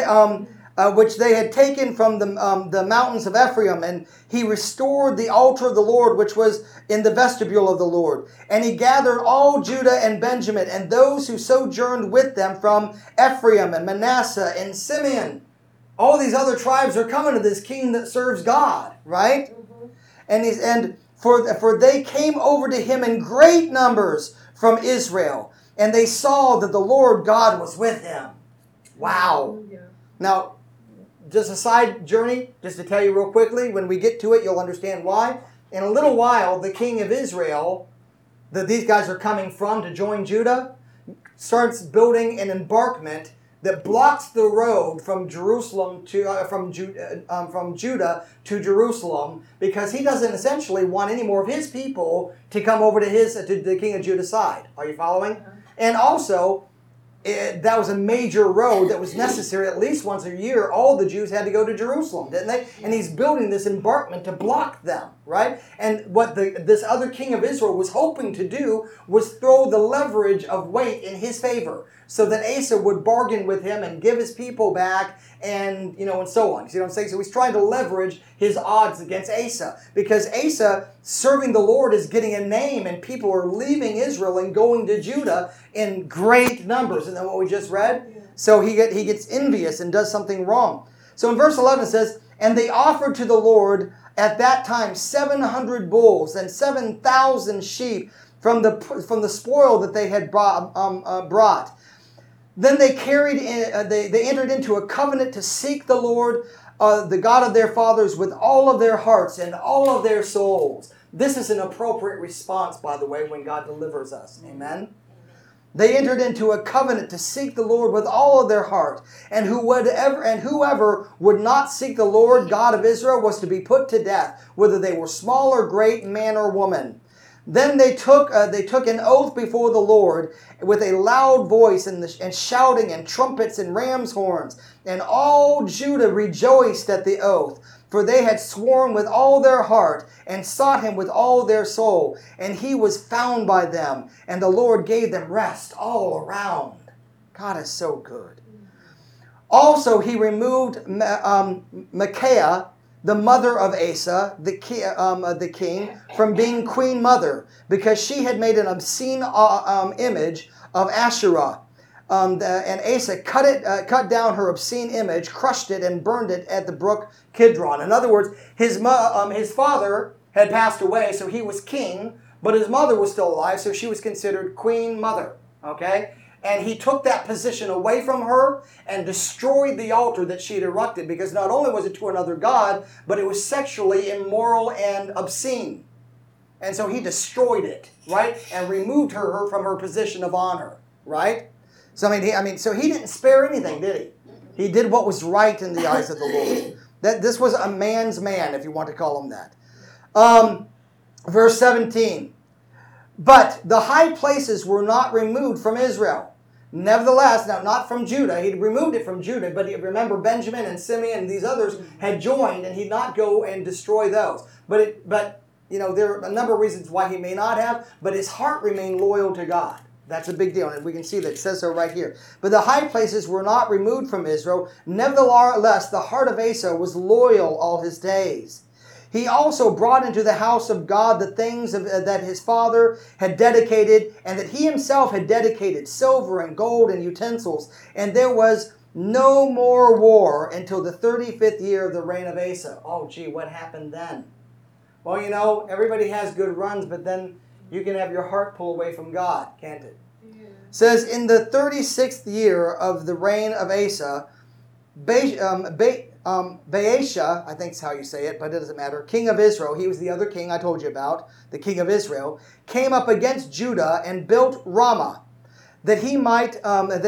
which they had taken from the mountains of Ephraim, and he restored the altar of the Lord, which was in the vestibule of the Lord. And he gathered all Judah and Benjamin, and those who sojourned with them from Ephraim and Manasseh and Simeon. All these other tribes are coming to this king that serves God, right? Mm-hmm. For they came over to him in great numbers from Israel, and they saw that the Lord God was with him. Wow. Yeah. Now, just a side journey, just to tell you real quickly, when we get to it, you'll understand why. In a little while, the king of Israel, that these guys are coming from to join Judah, starts building an embankment that blocks the road from Jerusalem from Judah to Jerusalem, because he doesn't essentially want any more of his people to come over to the king of Judah's side. Are you following? And also, that was a major road that was necessary at least once a year. All the Jews had to go to Jerusalem, didn't they? And he's building this embankment to block them, right? And what this other king of Israel was hoping to do was throw the leverage of weight in his favor, so that Asa would bargain with him and give his people back, and and so on. You see what I'm saying? So he's trying to leverage his odds against Asa, because Asa serving the Lord is getting a name, and people are leaving Israel and going to Judah in great numbers. Isn't that what we just read? Yeah. So he gets envious and does something wrong. So in verse 11 it says, "And they offered to the Lord at that time 700 bulls and 7,000 sheep from the spoil that they had brought. Then they entered into a covenant to seek the Lord the God of their fathers with all of their hearts and all of their souls. This is an appropriate response, by the way, when God delivers us. Amen? They entered into a covenant to seek the Lord with all of their heart. And whoever would not seek the Lord God of Israel was to be put to death, whether they were small or great, man or woman. Then they took an oath before the Lord with a loud voice and shouting and trumpets and ram's horns. And all Judah rejoiced at the oath, for they had sworn with all their heart and sought him with all their soul. And he was found by them, and the Lord gave them rest all around. God is so good. Also, he removed Micaiah, the mother of Asa, the king, from being queen mother, because she had made an obscene image of Asherah. And Asa cut down her obscene image, crushed it, and burned it at the brook Kidron. In other words, his father had passed away, so he was king, but his mother was still alive, so she was considered queen mother. Okay? And he took that position away from her and destroyed the altar that she had erected, because not only was it to another god, but it was sexually immoral and obscene. And so he destroyed it, right? And removed her from her position of honor, right? So so he didn't spare anything, did he? He did what was right in the eyes of the Lord. This was a man's man, if you want to call him that. Verse 17. But the high places were not removed from Israel. Nevertheless, now not from Judah. He'd removed it from Judah, but remember Benjamin and Simeon and these others had joined, and he'd not go and destroy those. But there are a number of reasons why he may not have, but his heart remained loyal to God. That's a big deal, and we can see that it says so right here. But the high places were not removed from Israel. Nevertheless, the heart of Asa was loyal all his days. He also brought into the house of God the things that his father had dedicated, and that he himself had dedicated, silver and gold and utensils. And there was no more war until the 35th year of the reign of Asa. Oh, gee, what happened then? Well, everybody has good runs, but then you can have your heart pull away from God, can't it? Yeah. It says, in the 36th year of the reign of Asa, Baasha, I think is how you say it, but it doesn't matter, king of Israel, he was the other king I told you about, the king of Israel, came up against Judah and built Ramah, that he might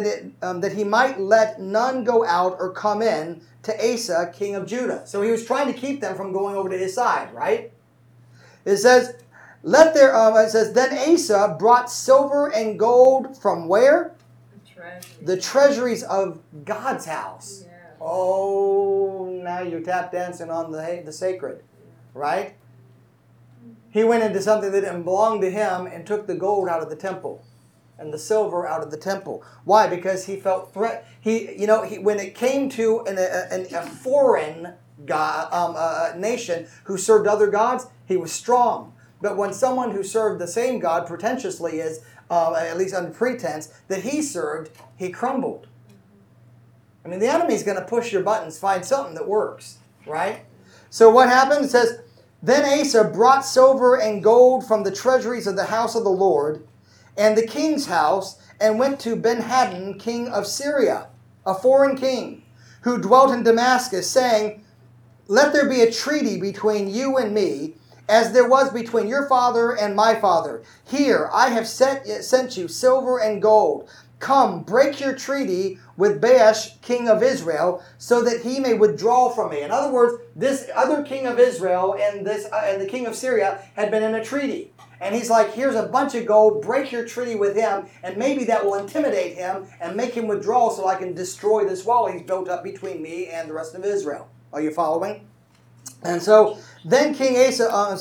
let none go out or come in to Asa, king of Judah. So he was trying to keep them from going over to his side, right? It says, then Asa brought silver and gold from where? The treasuries of God's house. Yeah. Oh, now you're tap dancing on the sacred, right? He went into something that didn't belong to him and took the gold out of the temple and the silver out of the temple. Why? Because he felt threat. When it came to a foreign God, nation who served other gods, he was strong. But when someone who served the same God pretentiously as, at least under pretense, that he served, he crumbled. The enemy's going to push your buttons, find something that works, right? So what happened? It says, then Asa brought silver and gold from the treasuries of the house of the Lord and the king's house, and went to Ben-Hadad, king of Syria, a foreign king, who dwelt in Damascus, saying, let there be a treaty between you and me, as there was between your father and my father. Here, I have sent you silver and gold. Come, break your treaty with Baasha, king of Israel, so that he may withdraw from me. In other words, this other king of Israel and the king of Syria had been in a treaty. And he's like, here's a bunch of gold, break your treaty with him, and maybe that will intimidate him and make him withdraw so I can destroy this wall he's built up between me and the rest of Israel. Are you following? And so then King Asa,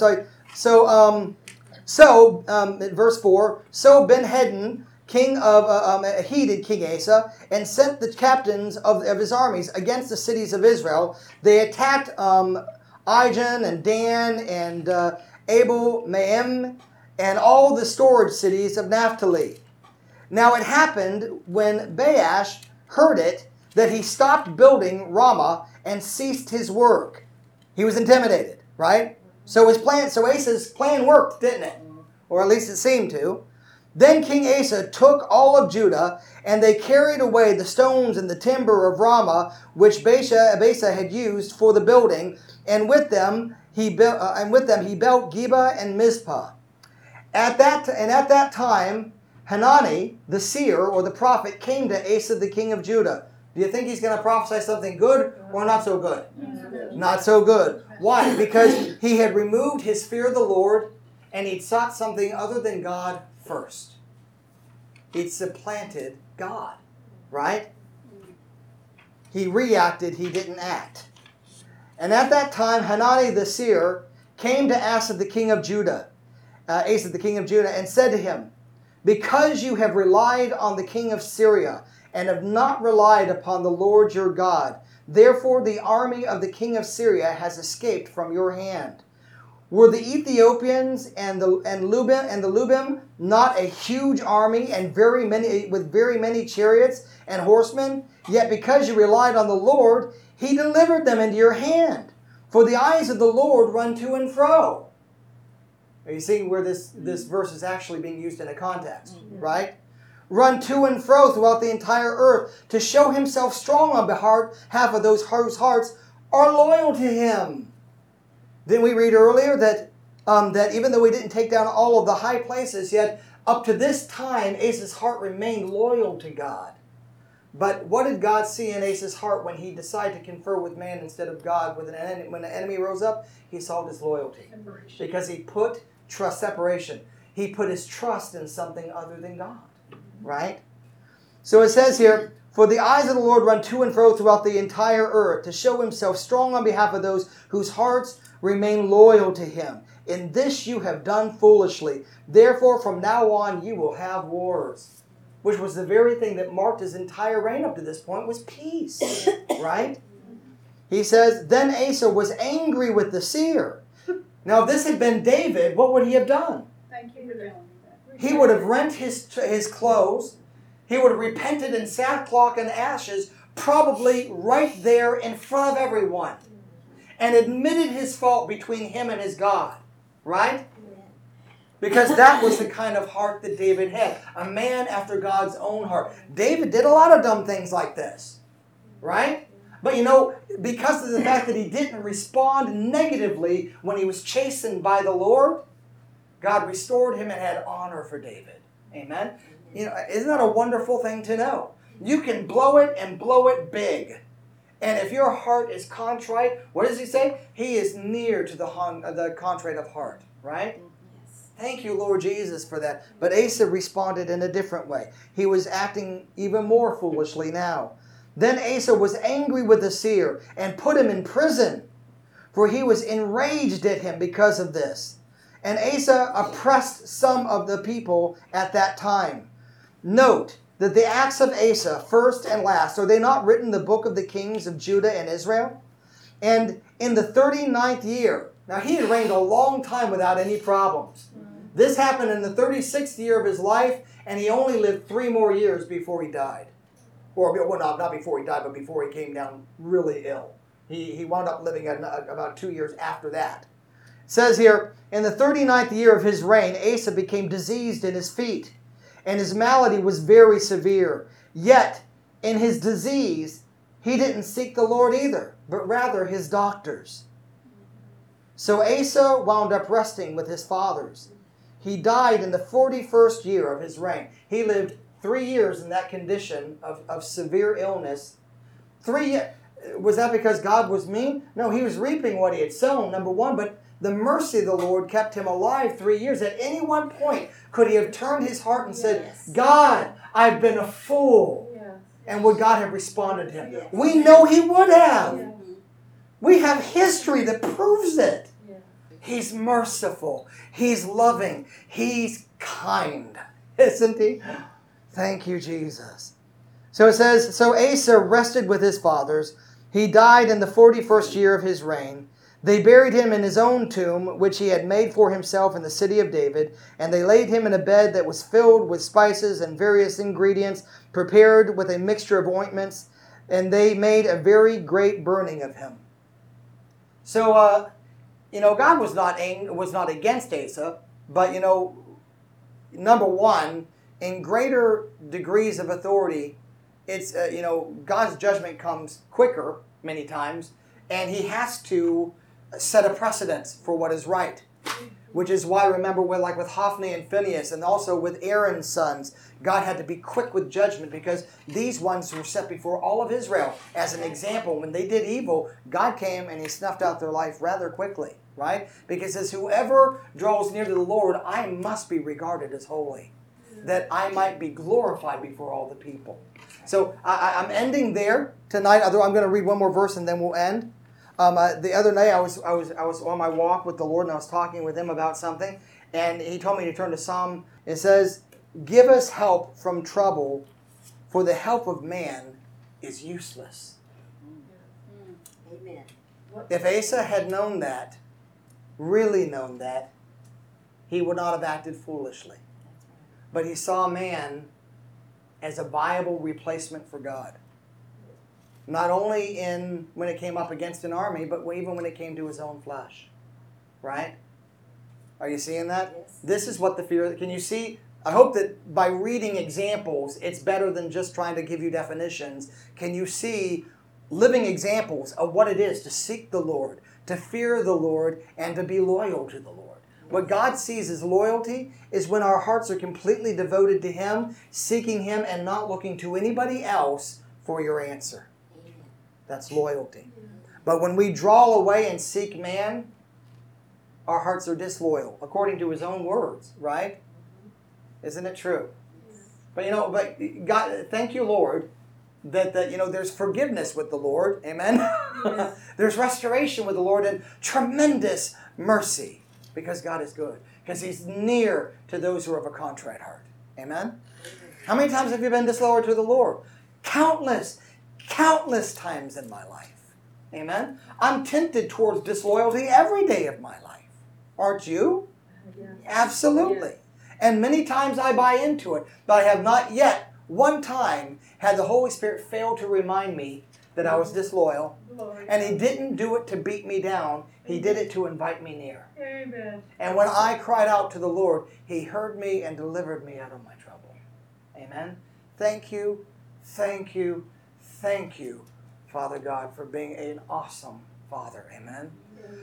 verse 4, so Ben-Hadad, heeded King Asa, and sent the captains of his armies against the cities of Israel. They attacked Ijon and Dan and Abel Maim and all the storage cities of Naphtali. Now it happened when Baasha heard it that he stopped building Ramah and ceased his work. He was intimidated, right? So Asa's plan worked, didn't it? Or at least it seemed to. Then King Asa took all of Judah, and they carried away the stones and the timber of Ramah, which Baasha had used for the building, and with them he built Geba and Mizpah. At that time, Hanani, the seer or the prophet, came to Asa, the king of Judah. Do you think he's going to prophesy something good or not so good? Not so good. Why? Because he had removed his fear of the Lord, and he'd sought something other than God first. He'd supplanted God, right? He reacted, he didn't act. And at that time, Hanani the seer came to Asa the king of Judah, and said to him, because you have relied on the king of Syria and have not relied upon the Lord your God, therefore the army of the king of Syria has escaped from your hand. Were the Ethiopians and the Lubim not a huge army and with very many chariots and horsemen? Yet because you relied on the Lord, he delivered them into your hand. For the eyes of the Lord run to and fro. Are you seeing where this verse is actually being used in a context, right? Run to and fro throughout the entire earth to show himself strong on behalf of those whose hearts are loyal to him. Didn't we read earlier that even though we didn't take down all of the high places, yet up to this time, Asa's heart remained loyal to God. But what did God see in Asa's heart when he decided to confer with man instead of God? When an enemy rose up, he saw disloyalty. Because he put separation. He put his trust in something other than God. Right? So it says here, for the eyes of the Lord run to and fro throughout the entire earth to show himself strong on behalf of those whose hearts remain loyal to him. In this you have done foolishly. Therefore from now on you will have wars. Which was the very thing that marked his entire reign up to this point, was peace. Right? He says, then Asa was angry with the seer. Now if this had been David, what would he have done? Thank you for telling me that. He would have rent his clothes. He would have repented in sackcloth and ashes, probably right there in front of everyone, and admitted his fault between him and his God. Right? Because that was the kind of heart that David had. A man after God's own heart. David did a lot of dumb things like this. Right? But because of the fact that he didn't respond negatively when he was chastened by the Lord, God restored him and had honor for David. Amen? Isn't that a wonderful thing to know? You can blow it and blow it big. And if your heart is contrite, what does he say? He is near to the contrite of heart. Right? Thank you, Lord Jesus, for that. But Asa responded in a different way. He was acting even more foolishly now. Then Asa was angry with the seer and put him in prison, for he was enraged at him because of this. And Asa oppressed some of the people at that time. Note that the acts of Asa, first and last, are they not written in the book of the kings of Judah and Israel? And in the 39th year, now he had reigned a long time without any problems. This happened in the 36th year of his life, and he only lived 3 more years before he died. Or, well, not before he died, but before he came down really ill. He wound up living about 2 years after that. It says here, in the 39th year of his reign, Asa became diseased in his feet, and his malady was very severe. Yet, in his disease, he didn't seek the Lord either, but rather his doctors. So Asa wound up resting with his fathers. He died in the 41st year of his reign. He lived 3 years in that condition of severe illness. 3 years. Was that because God was mean? No, he was reaping what he had sown, number one, but the mercy of the Lord kept him alive 3 years. At any one point, could he have turned his heart and said, God, I've been a fool. Yes. And would God have responded to him? Yes. We know he would have. Yes. We have history that proves it. Yes. He's merciful. He's loving. He's kind. Isn't he? Thank you, Jesus. So it says, so Asa rested with his fathers. He died in the 41st year of his reign. They buried him in his own tomb, which he had made for himself in the city of David, and they laid him in a bed that was filled with spices and various ingredients, prepared with a mixture of ointments, and they made a very great burning of him. So, God was not against Asa, but, number one, in greater degrees of authority, it's God's judgment comes quicker many times, and He has to set a precedence for what is right. Which is why, remember, with Hophni and Phinehas, and also with Aaron's sons, God had to be quick with judgment because these ones were set before all of Israel as an example. When they did evil, God came and He snuffed out their life rather quickly, right? Because it says, whoever draws near to the Lord, I must be regarded as holy, that I might be glorified before all the people. So I'm ending there tonight, although I'm going to read one more verse and then we'll end. The other night I was on my walk with the Lord and I was talking with Him about something, and He told me to turn to Psalm. It says, "Give us help from trouble, for the help of man is useless." Amen. If Asa had known that, really known that, he would not have acted foolishly. But he saw man as a viable replacement for God. Not only when it came up against an army, but even when it came to his own flesh. Right? Are you seeing that? Yes. This is what the fear... Can you see? I hope that by reading examples, it's better than just trying to give you definitions. Can you see living examples of what it is to seek the Lord, to fear the Lord, and to be loyal to the Lord? What God sees as loyalty is when our hearts are completely devoted to Him, seeking Him, and not looking to anybody else for your answer. That's loyalty. But when we draw away and seek man, our hearts are disloyal, according to His own words, right? Isn't it true? But God, thank you, Lord, that there's forgiveness with the Lord. Amen. There's restoration with the Lord and tremendous mercy because God is good. Because He's near to those who are of a contrite heart. Amen. How many times have you been disloyal to the Lord? Countless times in my life. Amen? I'm tempted towards disloyalty every day of my life. Aren't you? Yes. Absolutely. And many times I buy into it, but I have not yet one time had the Holy Spirit fail to remind me that I was disloyal. Glory. And He didn't do it to beat me down. He did it to invite me near. Amen. And when I cried out to the Lord, He heard me and delivered me out of my trouble. Amen? Thank you, thank you, thank you, Father God, for being an awesome Father. Amen?